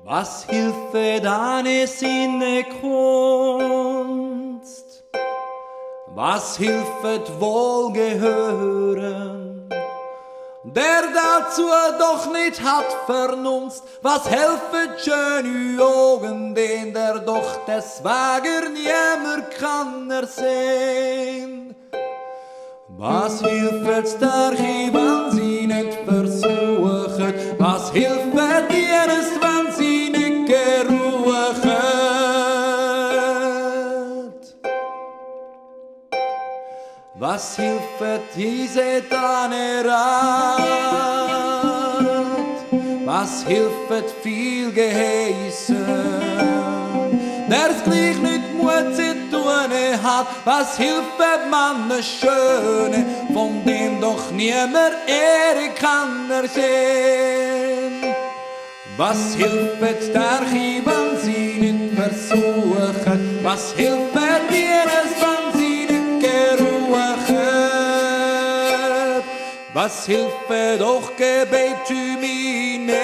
Was hilft deine Sinne Kunst? Was hilft Wohlgehören? Der dazu doch nicht hat Vernunft, was helfet schöne Augen, den der doch deswegen niemand kann ersehen. Was hilft der wenn sie nicht versuchen? Was hilft dir es, wenn sie nicht geruchen? Was hilft diese deine Rat? Was hilft viel geheißen? Der's gleich nicht Mut zu tun hat. Was hilft man ne Schöne, von dem doch niemand Ehre kann ersehen? Was hilft der wenn sie nicht versuchen? Was hilft dir es, wenn sie nicht geruchen? Was hilft doch Gebet zu mir,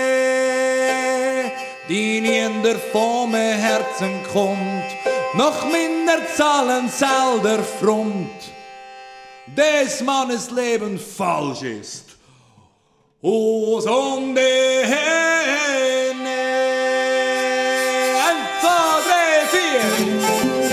die nie in der vom Herzen kommt, noch minder zahlen selber Front, des Mannes Leben falsch ist. O Sonde henne, 1, 2, 3, 4.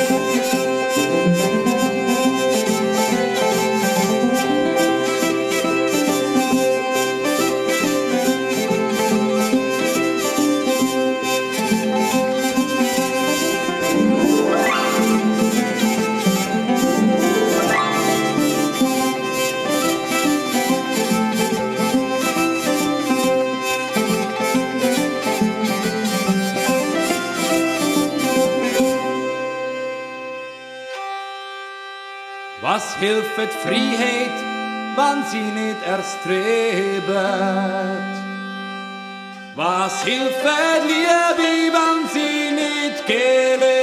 Was hilft Freiheit, wenn sie nicht erstrebet? Was hilft Liebe, wenn sie nicht gelebt?